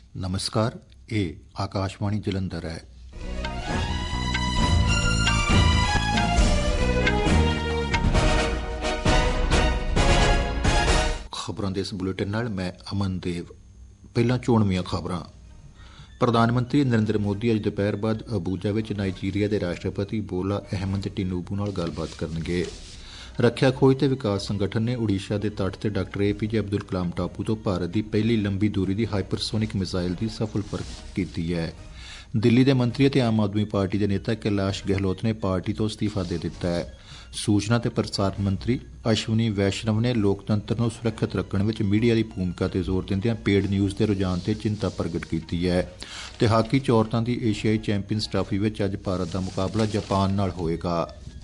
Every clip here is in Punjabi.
नमस्कार, ये आकाशवाणी जलंधर है। खबरों के इस बुलेटिन नाल मैं अमन देव। पहला चोणवीं खबरां। प्रधानमंत्री नरेंद्र मोदी अज दोपहर बाद अबूजा विच नाइजीरिया के राष्ट्रपति बोला अहमद टिनुबू नाल गलबात करनगे। रक्षा खोज ते विकास संगठन ने ओडिशा के तट ते डॉक्टर APJ अब्दुल कलाम टापू तो भारत की पहली लंबी दूरी की हाइपरसोनिक मिसाइल की सफल परख की है। दिल्ली के मंत्री ते आम आदमी पार्टी के नेता कैलाश गहलोत ने पार्टी तो इस्तीफा दे दिता है। सूचना ते प्रसारण मंत्री अश्विनी वैष्णव ने लोकतंत्र को सुरक्षित रखने में मीडिया की भूमिका ते जोर दिंदियां पेड न्यूज़ के रुझान से चिंता प्रगट की है। ते हाकी च औरतां दी एशियाई चैंपीयंस ट्राफी में अज भारत का मुकाबला जापान नाल होएगा।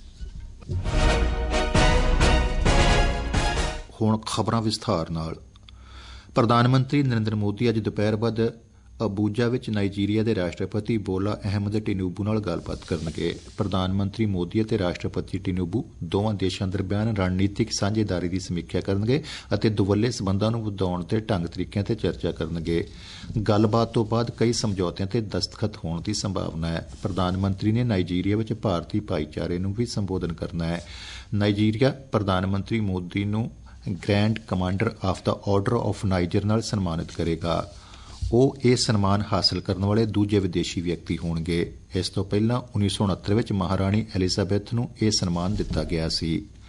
हुण खबरां विस्तार नाल। प्रधानमंत्री नरेंद्र मोदी अज दोपहर बाद अबूजा विच नाइजीरिया के राष्ट्रपति बोला अहमद टिनुबू नाल गलबात करनगे। प्रधानमंत्री मोदी ते राष्ट्रपति टिनुबू दोवां देशां दरमियान रणनीतिक साझेदारी की समीक्षा करनगे अते दुवल्ले संबंधां नूं वधाउण ते ढंग तरीकिਆਂ ते चर्चा करनगे। गलबात तो बाद कई समझौतिਆਂ ते दस्तखत होण की संभावना है। प्रधानमंत्री ने नाइजीरिया विच भारतीय भाईचारे नूं भी संबोधन करना है। नाइजीरिया प्रधानमंत्री मोदी नूं grand commander of the order of Niger नाल सन्मानित करेगा। ਉਹ ਇਹ ਸਨਮਾਨ ਹਾਸਲ ਕਰਨ ਵਾਲੇ ਦੂਜੇ ਵਿਦੇਸ਼ੀ ਵਿਅਕਤੀ ਹੋਣਗੇ। ਇਸ ਤੋਂ ਪਹਿਲਾਂ 1969 ਵਿੱਚ ਮਹਾਰਾਣੀ ਐਲਿਜ਼ਾਬੈਥ ਨੂੰ ਇਹ ਸਨਮਾਨ ਦਿੱਤਾ ਗਿਆ ਸੀ।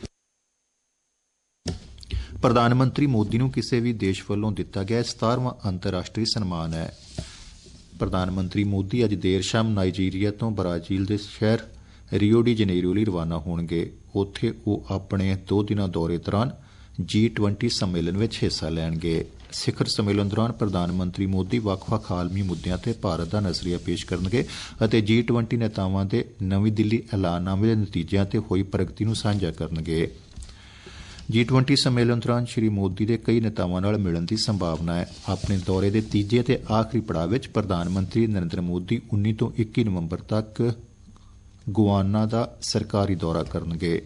ਪ੍ਰਧਾਨ ਮੰਤਰੀ ਮੋਦੀ ਨੂੰ ਕਿਸੇ ਵੀ ਦੇਸ਼ ਵੱਲੋਂ ਦਿੱਤਾ ਗਿਆ 17ਵਾਂ ਅੰਤਰਰਾਸ਼ਟਰੀ ਸਨਮਾਨ ਹੈ। ਪ੍ਰਧਾਨ ਮੰਤਰੀ ਮੋਦੀ ਅੱਜ ਦੇਰ ਸ਼ਾਮ ਨਾਈਜੀਰੀਆ ਤੋਂ ਬ੍ਰਾਜ਼ੀਲ ਦੇ ਸ਼ਹਿਰ ਰੀਓ ਡੀ ਜਨੇਰੀਓ ਲਈ ਰਵਾਨਾ ਹੋਣਗੇ। ਉੱਥੇ ਉਹ ਆਪਣੇ 2 ਦਿਨਾਂ ਦੌਰੇ ਦੌਰਾਨ G20 ਸੰਮੇਲਨ ਵਿੱਚ ਹਿੱਸਾ ਲੈਣਗੇ। ਸਿਖਰ ਸੰਮੇਲਨ ਦੌਰਾਨ ਪ੍ਰਧਾਨ ਮੰਤਰੀ ਮੋਦੀ ਵੱਖ-ਵੱਖ ਆਲਮੀ ਮੁੱਦਿਆਂ ਤੇ ਭਾਰਤ ਦਾ ਨਜ਼ਰੀਆ ਪੇਸ਼ ਕਰਨਗੇ ਅਤੇ G20 ਨੇਤਾਵਾਂ ਦੇ ਨਵੀਂ ਦਿੱਲੀ ਐਲਾਨਨਾਮੇ ਦੇ ਨਤੀਜਿਆਂ ਤੇ ਹੋਈ ਪ੍ਰਗਤੀ ਨੂੰ ਸਾਂਝਾ ਕਰਨਗੇ। G20 ਸੰਮੇਲਨ ਦੌਰਾਨ ਸ਼੍ਰੀ ਮੋਦੀ ਦੇ ਕਈ ਨੇਤਾਵਾਂ ਨਾਲ ਮਿਲਣ ਦੀ ਸੰਭਾਵਨਾ ਹੈ। ਆਪਣੇ ਦੌਰੇ ਦੇ ਤੀਜੇ ਤੇ ਆਖਰੀ ਪੜਾਅ ਵਿੱਚ ਪ੍ਰਧਾਨ ਮੰਤਰੀ ਨਰਿੰਦਰ ਮੋਦੀ 19 ਤੋਂ 21 ਨਵੰਬਰ ਤੱਕ ਗੁਆਨਾ ਦਾ ਸਰਕਾਰੀ ਦੌਰਾ ਕਰਨਗੇ।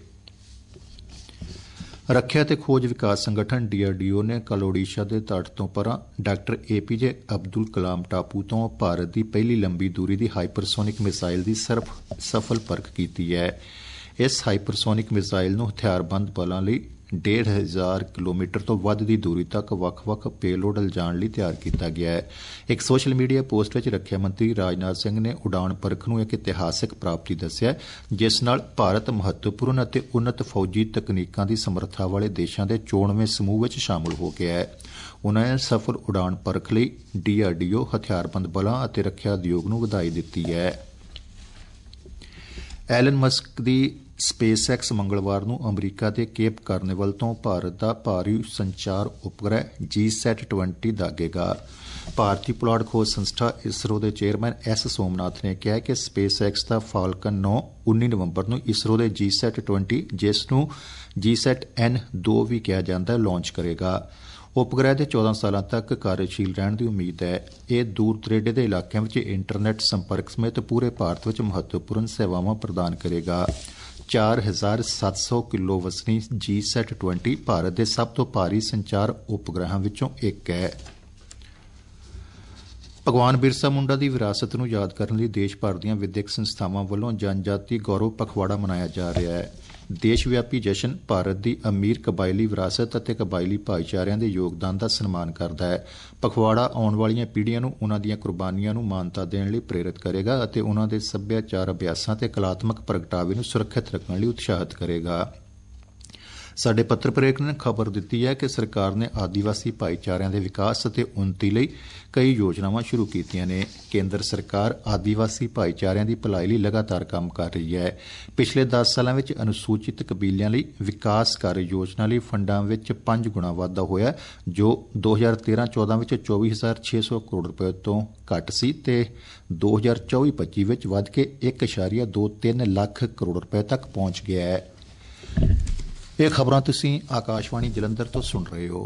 रक्षा ते खोज विकास संगठन DRDO ने कल ओडिशा के तट तो परां डॉक्टर APJ अब्दुल कलाम टापू तो भारत की पहली लंबी दूरी की हाइपरसोनिक मिसाइल की सफल परख की है। इस हाइपरसोनिक मिसाइल नूं हथियारबंद बलों लई 1500 किलोमीटर तो वध की दूरी तक ਵੱਖ-ਵੱਖ पेलोड लिजाण लई तैयार किया गया है। एक सोशल मीडिया पोस्ट में रक्षा मंत्री राजनाथ सिंह ने उड़ान परख नूं एक इतिहासक प्राप्ति दस्सिया जिस नाल भारत महत्वपूर्ण अते उन्नत फौजी तकनीकां की समर्था वाले देशों के 94वें समूह में शामिल हो गया है। उन्होंने सफल उड़ान परख लई DRDO हथियारबंद बलों अते रक्षा उद्योग नूं वधाई दित्ती है। एलन मस्क की SpaceX मंगलवार नूं अमरीका के केप कार्निवल तो भारत का भारी संचार उपग्रह GSAT-20 दागेगा। भारतीय पुलाड़ खोज संस्था इसरो के चेयरमैन S सोमनाथ ने कहा कि SpaceX का फाल्कन 9 19 नवंबर नूं इसरो के GSAT-20 जिसनूं GSAT-N2 भी कहा जाता है लॉन्च करेगा। उपग्रह के 14 सालों तक कार्यशील रहने की उम्मीद है। यह दूर दरेडे के इलाकों में इंटरनेट संपर्क समेत पूरे भारत में महत्वपूर्ण सेवावां प्रदान करेगा। 4700 किलो वजनी GSAT-20 भारत के सब तो भारी संचार उपग्रहां विचों एक है। भगवान बिरसा मुंडा की विरासत नूं याद करने लई देश भर दीआं विद्यक संस्थावां वल्लों जनजाति गौरव पखवाड़ा मनाया जा रहा है। देशव्यापी जश्न भारत की अमीर कबायली विरासत और कबायली भाईचारिਆਂ ਦੇ योगदान का सन्मान करता है। पखवाड़ा आने वाली पीढ़ियों ਨੂੰ उन्हां ਦੀਆਂ कुर्बानियां ਨੂੰ मानता देने ਲਈ प्रेरित करेगा और उन्हां दे सभ्याचार अभ्यासां ते कलात्मक प्रगटावे ਨੂੰ सुरक्षित रखने ਲਈ उत्साहित करेगा। साडे पत्र प्रलेखक ने खबर दी है कि सरकार ने आदिवासी भाईचारिਆਂ ਦੇ विकास और उन्नति ਲਈ कई योजनावां शुरू कीतियां ने। केंद्र सरकार आदिवासी भाईचारिਆਂ ਦੀ भलाई ਲਈ लगातार काम कर रही है। पिछले 10 सालों में अनुसूचित कबीलिਆਂ ਲਈ विकास कार्य योजना ਲਈ फंडां विच 5 गुणा वाधा होया जो 2013-14 ਵਿੱਚ 24,600 करोड़ रुपए तो घट सी ते 2024-25 ਵਿੱਚ वध के 1.23 लाख करोड़ रुपए तक पहुंच गया है। ਇਹ ਖਬਰਾਂ ਤੁਸੀਂ ਆਕਾਸ਼ਵਾਣੀ ਜਲੰਧਰ ਤੋਂ ਸੁਣ ਰਹੇ ਹੋ।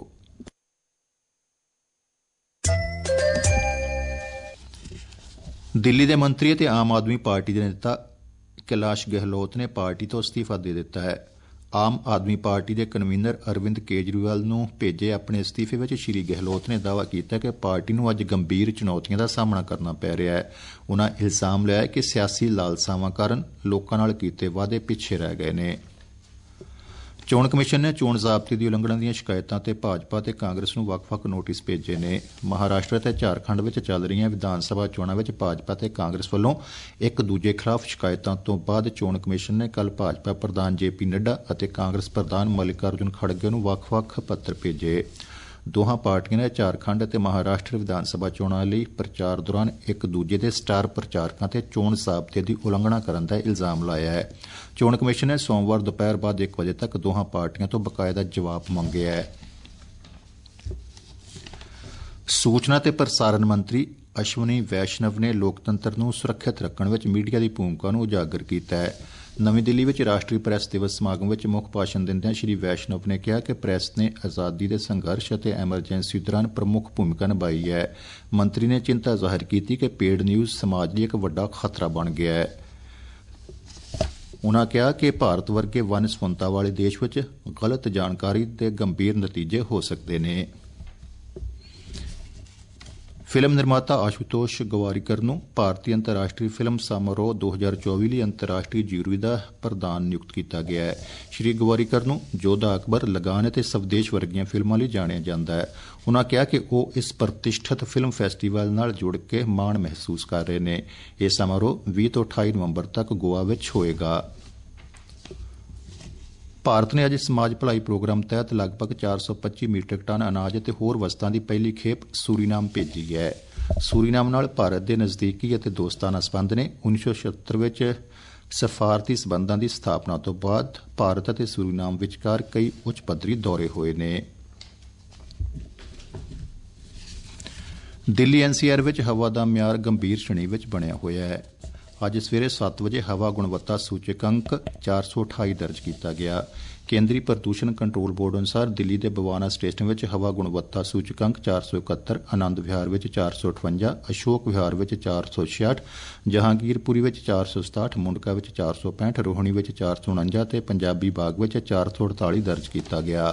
ਦਿੱਲੀ ਦੇ ਮੰਤਰੀ ਅਤੇ ਆਮ ਆਦਮੀ ਪਾਰਟੀ ਦੇ ਨੇਤਾ कैलाश गहलोत ने पार्टी तो इस्तीफा दे दिता है। ਆਮ ਆਦਮੀ ਪਾਰਟੀ ਦੇ ਕਨਵੀਨਰ ਅਰਵਿੰਦ ਕੇਜਰੀਵਾਲ ਨੂੰ ਭੇਜੇ ਆਪਣੇ ਅਸਤੀਫੇ ਵਿੱਚ ਸ਼੍ਰੀ ਗਹਿਲੋਤ ਨੇ ਦਾਅਵਾ ਕੀਤਾ ਕਿ ਪਾਰਟੀ ਨੂੰ ਅੱਜ ਗੰਭੀਰ ਚੁਣੌਤੀਆਂ ਦਾ ਸਾਹਮਣਾ ਕਰਨਾ ਪੈ ਰਿਹਾ ਹੈ। ਉਨ੍ਹਾਂ ਇਲਜ਼ਾਮ ਲਾਇਆ ਕਿ ਸਿਆਸੀ ਲਾਲਸਾਵਾਂ ਕਾਰਨ ਲੋਕਾਂ ਨਾਲ ਕੀਤੇ ਵਾਅਦੇ ਪਿੱਛੇ ਰਹਿ ਗਏ ਨੇ। ਚੋਣ ਕਮਿਸ਼ਨ ਨੇ ਚੋਣ ਜ਼ਾਬਤੇ ਦੀ ਉਲੰਘਣਾ ਦੀਆਂ ਸ਼ਿਕਾਇਤਾਂ ਤੇ ਭਾਜਪਾ ਤੇ ਕਾਂਗਰਸ ਨੂੰ ਵੱਖ-ਵੱਖ ਨੋਟਿਸ ਭੇਜੇ ਨੇ। ਮਹਾਰਾਸ਼ਟਰ ਤੇ ਝਾਰਖੰਡ ਵਿੱਚ ਚੱਲ ਰਹੀਆਂ ਵਿਧਾਨ ਸਭਾ ਚੋਣਾਂ ਵਿੱਚ ਭਾਜਪਾ ਤੇ ਕਾਂਗਰਸ ਵੱਲੋਂ ਇੱਕ ਦੂਜੇ ਖਿਲਾਫ ਸ਼ਿਕਾਇਤਾਂ ਤੋਂ ਬਾਅਦ ਚੋਣ ਕਮਿਸ਼ਨ ਨੇ ਕੱਲ੍ਹ ਭਾਜਪਾ ਪ੍ਰਧਾਨ JP ਨੱਡਾ ਅਤੇ ਕਾਂਗਰਸ ਪ੍ਰਧਾਨ ਮਲਿਕਾਰਜੁਨ ਖੜਗੇ ਨੂੰ ਵੱਖ-ਵੱਖ ਪੱਤਰ ਭੇਜੇ। ਦੋਹਾਂ ਪਾਰਟੀਆਂ ਨੇ ਝਾਰਖੰਡ ਅਤੇ ਮਹਾਰਾਸ਼ਟਰ ਵਿਧਾਨ ਸਭਾ ਚੋਣਾਂ ਲਈ ਪ੍ਰਚਾਰ ਦੌਰਾਨ ਇੱਕ ਦੂਜੇ ਦੇ ਸਟਾਰ ਪ੍ਰਚਾਰਕਾਂ ਤੇ ਚੋਣ ਜ਼ਾਬਤੇ ਦੀ ਉਲੰਘਣਾ ਕਰਨ ਦਾ ਇਲਜ਼ਾਮ ਲਾਇਆ ਹੈ। ਚੋਣ ਕਮਿਸ਼ਨ ਨੇ ਸੋਮਵਾਰ ਦੁਪਹਿਰ ਬਾਅਦ 1 ਵਜੇ ਤੱਕ ਦੋਹਾਂ ਪਾਰਟੀਆਂ ਤੋਂ ਬਕਾਇਦਾ ਜਵਾਬ ਮੰਗਿਆ ਹੈ। ਸੂਚਨਾ ਤੇ ਪ੍ਰਸਾਰਣ ਮੰਤਰੀ ਅਸ਼ਵਨੀ ਵੈਸ਼ਨਵ ਨੇ ਲੋਕਤੰਤਰ ਨੂੰ ਸੁਰੱਖਿਅਤ ਰੱਖਣ ਵਿੱਚ ਮੀਡੀਆ ਦੀ ਭੂਮਿਕਾ ਨੂੰ ਉਜਾਗਰ ਕੀਤਾ ਹੈ। ਨਵੀਂ ਦਿੱਲੀ ਵਿੱਚ ਰਾਸ਼ਟਰੀ ਪ੍ਰੈਸ ਦਿਵਸ ਸਮਾਗਮ ਵਿੱਚ ਮੁੱਖ ਭਾਸ਼ਣ ਦਿੰਦਿਆਂ ਸ਼੍ਰੀ ਵੈਸ਼ਨਵ ਨੇ ਕਿਹਾ ਕਿ ਪ੍ਰੈਸ ਨੇ ਆਜ਼ਾਦੀ ਦੇ ਸੰਘਰਸ਼ ਅਤੇ ਐਮਰਜੈਂਸੀ ਦੌਰਾਨ ਪ੍ਰਮੁੱਖ ਭੂਮਿਕਾ ਨਿਭਾਈ ਹੈ। ਮੰਤਰੀ ਨੇ ਚਿੰਤਾ ਜ਼ਾਹਿਰ ਕੀਤੀ ਕਿ ਪੇਡ ਨਿਊਜ਼ ਸਮਾਜ ਲਈ ਇੱਕ ਵੱਡਾ ਖਤਰਾ ਬਣ ਗਿਆ ਹੈ। ਉਨ੍ਹਾਂ ਕਿਹਾ ਕਿ ਭਾਰਤ ਵਰਗੇ ਵੰਨ-ਸੁਵੰਨਤਾ ਵਾਲੇ ਦੇਸ਼ ਵਿੱਚ ਗਲਤ ਜਾਣਕਾਰੀ ਦੇ ਗੰਭੀਰ ਨਤੀਜੇ ਹੋ ਸਕਦੇ ਨੇ। ਫਿਲਮ ਨਿਰਮਾਤਾ ਆਸ਼ੂਤੋਸ਼ ਗਵਾਰੀਕਰ ਨੂੰ ਭਾਰਤੀ ਅੰਤਰਰਾਸ਼ਟਰੀ ਫਿਲਮ ਸਮਾਰੋਹ 2024 ਲਈ ਅੰਤਰਰਾਸ਼ਟਰੀ ਜੂਰੀ ਦਾ ਪ੍ਰਧਾਨ ਨਿਯੁਕਤ ਕੀਤਾ ਗਿਆ ਹੈ। ਸ਼੍ਰੀ ਗਵਾਰੀਕਰ ਨੂੰ ਜੋਧਾ ਅਕਬਰ, ਲਗਾਨ ਅਤੇ ਸਵਦੇਸ਼ ਵਰਗੀਆਂ ਫਿਲਮਾਂ ਲਈ ਜਾਣਿਆ ਜਾਂਦਾ ਹੈ। ਉਨ੍ਹਾਂ ਕਿਹਾ ਕਿ ਉਹ ਇਸ ਪ੍ਰਤਿਸ਼ਠਿਤ ਫਿਲਮ ਫੈਸਟੀਵਲ ਨਾਲ ਜੁੜ ਕੇ ਮਾਣ ਮਹਿਸੂਸ ਕਰ ਰਹੇ ਨੇ। ਇਹ ਸਮਾਰੋਹ 20 ਤੋਂ 28 ਨਵੰਬਰ ਤੱਕ ਗੋਆ ਵਿੱਚ ਹੋਏਗਾ। ਭਾਰਤ ਨੇ ਅੱਜ ਸਮਾਜ ਭਲਾਈ ਪ੍ਰੋਗਰਾਮ ਤਹਿਤ ਲਗਭਗ 425 ਮੀਟ੍ਰਿਕ ਟਨ ਅਨਾਜ ਅਤੇ ਹੋਰ ਵਸਤਾਂ ਦੀ ਪਹਿਲੀ ਖੇਪ ਸੂਰੀਨਾਮ ਭੇਜੀ ਹੈ। ਸੂਰੀਨਾਮ ਨਾਲ ਭਾਰਤ ਦੇ ਨਜ਼ਦੀਕੀ ਅਤੇ ਦੋਸਤਾਨਾ ਸਬੰਧ ਨੇ। 1976 ਵਿੱਚ ਸਫਾਰਤੀ ਸਬੰਧਾਂ ਦੀ ਸਥਾਪਨਾ ਤੋਂ ਬਾਅਦ ਭਾਰਤ ਅਤੇ ਸੂਰੀਨਾਮ ਵਿਚਕਾਰ ਕਈ ਉੱਚ ਪੱਧਰੀ ਦੌਰੇ ਹੋਏ ਨੇ। ਦਿੱਲੀ NCR ਵਿੱਚ ਹਵਾ ਦਾ ਮਿਆਰ ਗੰਭੀਰ ਸ਼੍ਰੇਣੀ ਵਿੱਚ ਬਣਿਆ ਹੋਇਆ ਹੈ। ਅੱਜ ਸਵੇਰੇ 7 ਵਜੇ ਹਵਾ ਗੁਣਵੱਤਾ ਸੂਚਕਾਂਕ 428 ਦਰਜ ਕੀਤਾ ਗਿਆ। ਕੇਂਦਰੀ ਪ੍ਰਦੂਸ਼ਣ ਕੰਟਰੋਲ ਬੋਰਡ ਅਨੁਸਾਰ ਦਿੱਲੀ ਦੇ ਬਵਾਨਾ ਸਟੇਸ਼ਨ ਵਿੱਚ ਹਵਾ ਗੁਣਵੱਤਾ ਸੂਚਕਾਂਕ 471, ਆਨੰਦ ਵਿਹਾਰ ਵਿੱਚ 458, ਅਸ਼ੋਕ ਵਿਹਾਰ ਵਿੱਚ 466, ਜਹਾਂਗੀਰਪੁਰੀ ਵਿੱਚ 467, ਮੁੰਡਕਾ ਵਿੱਚ 465, ਰੋਹਣੀ ਵਿੱਚ 449 ਤੇ ਪੰਜਾਬੀ ਬਾਗ ਵਿੱਚ 448 ਦਰਜ ਕੀਤਾ ਗਿਆ।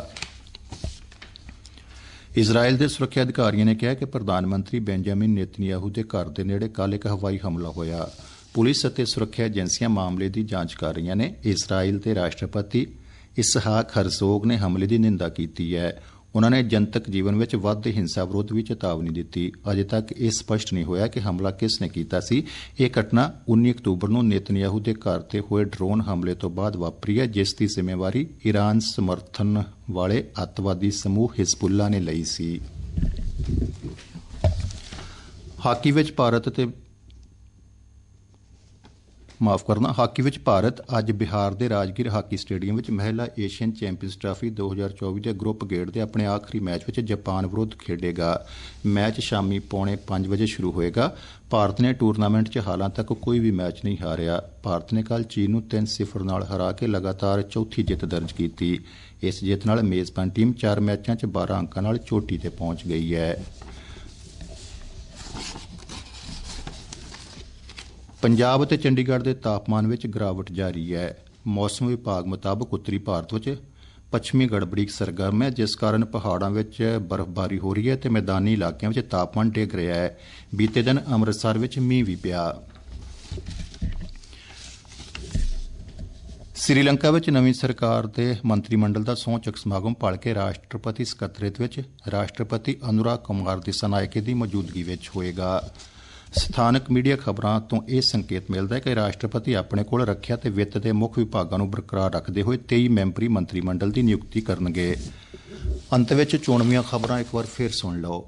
ਇਜ਼ਰਾਈਲ ਦੇ ਸੁਰੱਖਿਆ ਅਧਿਕਾਰੀਆਂ ਨੇ ਕਿਹਾ ਕਿ ਪ੍ਰਧਾਨ ਮੰਤਰੀ ਬੈਂਜਾਮਿਨ ਨੇਤਨਯਾਹੂ ਦੇ ਘਰ ਦੇ ਨੇੜੇ ਕੱਲ੍ਹ ਇੱਕ ਹਵਾਈ ਹਮਲਾ ਹੋਇਆ। ਪੁਲਿਸ ਅਤੇ ਸੁਰੱਖਿਆ ਏਜੰਸੀਆਂ ਮਾਮਲੇ ਦੀ ਜਾਂਚ ਕਰ ਰਹੀਆਂ ਨੇ। ਇਜ਼ਰਾਈਲ ਦੇ ਰਾਸ਼ਟਰਪਤੀ ਇਸਹਾਕ ਹਰਜ਼ੋਗ ਨੇ ਹਮਲੇ ਦੀ ਨਿੰਦਾ ਕੀਤੀ ਹੈ। ਉਨ੍ਹਾਂ ਨੇ ਜਨਤਕ ਜੀਵਨ ਵਿੱਚ ਵੱਧਦੀ ਹਿੰਸਾ ਵਿਰੁੱਧ ਵੀ ਚੇਤਾਵਨੀ ਦਿੱਤੀ। ਅਜੇ ਤੱਕ ਇਹ ਸਪਸ਼ਟ ਨਹੀਂ ਹੋਇਆ ਕਿ ਹਮਲਾ ਕਿਸ ਨੇ ਕੀਤਾ ਸੀ। ਇਹ ਘਟਨਾ 19 ਅਕਤੂਬਰ ਨੂੰ ਨੇਤਨਯਾਹੂ ਦੇ ਘਰ ਤੇ ਹੋਏ ਡਰੋਨ ਹਮਲੇ ਤੋਂ ਬਾਅਦ ਵਾਪਰੀ ਹੈ, ਜਿਸ ਦੀ ਜ਼ਿੰਮੇਵਾਰੀ ਈਰਾਨ ਸਮਰਥਨ ਵਾਲੇ ਅੱਤਵਾਦੀ ਸਮੂਹ ਹਿਜ਼ਬੁੱਲਾ ਨੇ ਲਈ ਸੀ। ਹਾਕੀ ਵਿੱਚ ਭਾਰਤ ਅੱਜ ਬਿਹਾਰ ਦੇ ਰਾਜਗੀਰ ਹਾਕੀ ਸਟੇਡੀਅਮ ਵਿੱਚ ਮਹਿਲਾ ਏਸ਼ੀਅਨ ਚੈਂਪੀਅਨਜ਼ ਟਰਾਫੀ 2024 ਦੇ ਗਰੁੱਪ ਗੇੜ ਦੇ ਆਪਣੇ ਆਖਰੀ ਮੈਚ ਵਿੱਚ ਜਾਪਾਨ ਵਿਰੁੱਧ ਖੇਡੇਗਾ। ਮੈਚ ਸ਼ਾਮੀ 4:45 ਵਜੇ ਸ਼ੁਰੂ ਹੋਏਗਾ। ਭਾਰਤ ਨੇ ਟੂਰਨਾਮੈਂਟ 'ਚ ਹਾਲਾਂ ਤੱਕ ਕੋਈ ਵੀ ਮੈਚ ਨਹੀਂ ਹਾਰਿਆ। ਭਾਰਤ ਨੇ ਕੱਲ੍ਹ ਚੀਨ ਨੂੰ 3-0 ਨਾਲ ਹਰਾ ਕੇ ਲਗਾਤਾਰ ਚੌਥੀ ਜਿੱਤ ਦਰਜ ਕੀਤੀ। ਇਸ ਜਿੱਤ ਨਾਲ ਮੇਜ਼ਬਾਨ ਟੀਮ 4 ਮੈਚਾਂ 'ਚ 12 ਅੰਕਾਂ ਨਾਲ ਚੋਟੀ ਤੇ ਪਹੁੰਚ ਗਈ ਹੈ। ਪੰਜਾਬ ਅਤੇ ਚੰਡੀਗੜ੍ਹ ਦੇ ਤਾਪਮਾਨ ਵਿੱਚ ਗਿਰਾਵਟ ਜਾਰੀ ਹੈ। ਮੌਸਮ ਵਿਭਾਗ ਮੁਤਾਬਕ ਉੱਤਰੀ ਭਾਰਤ ਵਿੱਚ ਪੱਛਮੀ ਗੜਬੜੀ ਸਰਗਰਮ ਹੈ, ਜਿਸ ਕਾਰਨ ਪਹਾੜਾਂ ਵਿੱਚ ਬਰਫ਼ਬਾਰੀ ਹੋ ਰਹੀ ਹੈ ਤੇ ਮੈਦਾਨੀ ਇਲਾਕਿਆਂ ਵਿੱਚ ਤਾਪਮਾਨ ਡਿੱਗ ਰਿਹਾ ਹੈ। ਬੀਤੇ ਦਿਨ ਅੰਮ੍ਰਿਤਸਰ ਵਿੱਚ ਮੀਂਹ ਵੀ ਪਿਆ। ਸ੍ਰੀਲੰਕਾ ਵਿੱਚ ਨਵੀਂ ਸਰਕਾਰ ਦੇ ਮੰਤਰੀ ਮੰਡਲ ਦਾ ਸਹੁੰ ਚੁੱਕ ਸਮਾਗਮ ਭਲਕੇ ਰਾਸ਼ਟਰਪਤੀ ਸਕੱਤਰੇਤ ਵਿੱਚ ਰਾਸ਼ਟਰਪਤੀ ਅਨੁਰਾਗ ਕੁਮਾਰ ਦਿਸਾਨਾਇਕੇ ਦੀ ਮੌਜੂਦਗੀ ਵਿੱਚ ਹੋਏਗਾ। ਸਥਾਨਕ ਮੀਡੀਆ ਖਬਰਾਂ ਤੋਂ ਇਹ ਸੰਕੇਤ ਮਿਲਦਾ ਹੈ ਕਿ ਰਾਸ਼ਟਰਪਤੀ ਆਪਣੇ ਕੋਲ ਰੱਖਿਆ ਤੇ ਵਿੱਤ ਦੇ ਮੁੱਖ ਵਿਭਾਗਾਂ ਨੂੰ ਬਰਕਰਾਰ ਰੱਖਦੇ ਹੋਏ 23 ਮੈਂਬਰੀ ਮੰਤਰੀ ਮੰਡਲ ਦੀ ਨਿਯੁਕਤੀ ਕਰਨਗੇ। ਅੰਤ ਵਿੱਚ ਚੋਣਵੀਆਂ ਖਬਰਾਂ ਇੱਕ ਵਾਰ ਫਿਰ ਸੁਣ ਲਓ।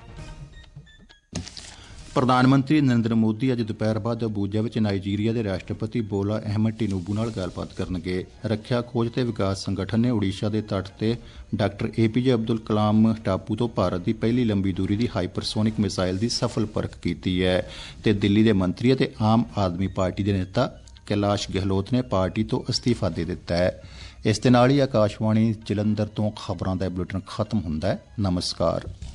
ਪ੍ਰਧਾਨ ਮੰਤਰੀ ਨਰਿੰਦਰ ਮੋਦੀ ਅੱਜ ਦੁਪਹਿਰ ਬਾਅਦ ਅਬੂਜਾ ਵਿੱਚ ਨਾਈਜੀਰੀਆ ਦੇ ਰਾਸ਼ਟਰਪਤੀ ਬੋਲਾ ਅਹਿਮਦ ਟਿਨੂਬੂ ਨਾਲ ਗੱਲਬਾਤ ਕਰਨਗੇ। ਰੱਖਿਆ ਖੋਜ ਤੇ ਵਿਕਾਸ ਸੰਗਠਨ ਨੇ ਓਡੀਸ਼ਾ ਦੇ ਤੱਟ ਤੇ ਡਾਕਟਰ APJ ਅਬਦੁਲ ਕਲਾਮ ਟਾਪੂ ਤੋਂ ਭਾਰਤ ਦੀ ਪਹਿਲੀ ਲੰਬੀ ਦੂਰੀ ਦੀ ਹਾਈਪਰਸੋਨਿਕ ਮਿਸਾਈਲ ਦੀ ਸਫਲ ਪਰਖ ਕੀਤੀ ਹੈ ਤੇ ਦਿੱਲੀ ਦੇ ਮੰਤਰੀ ਅਤੇ ਆਮ ਆਦਮੀ ਪਾਰਟੀ ਦੇ ਨੇਤਾ ਕੈਲਾਸ਼ ਗਹਿਲੋਤ ਨੇ ਪਾਰਟੀ ਤੋਂ ਅਸਤੀਫਾ ਦੇ ਦਿੱਤਾ ਹੈ। ਇਸ ਦੇ ਨਾਲ ਹੀ ਆਕਾਸ਼ਵਾਣੀ ਜਲੰਧਰ ਤੋਂ ਖਬਰਾਂ ਦਾ ਬੁਲੇਟਿਨ ਖਤਮ ਹੁੰਦਾ ਹੈ। ਨਮਸਕਾਰ।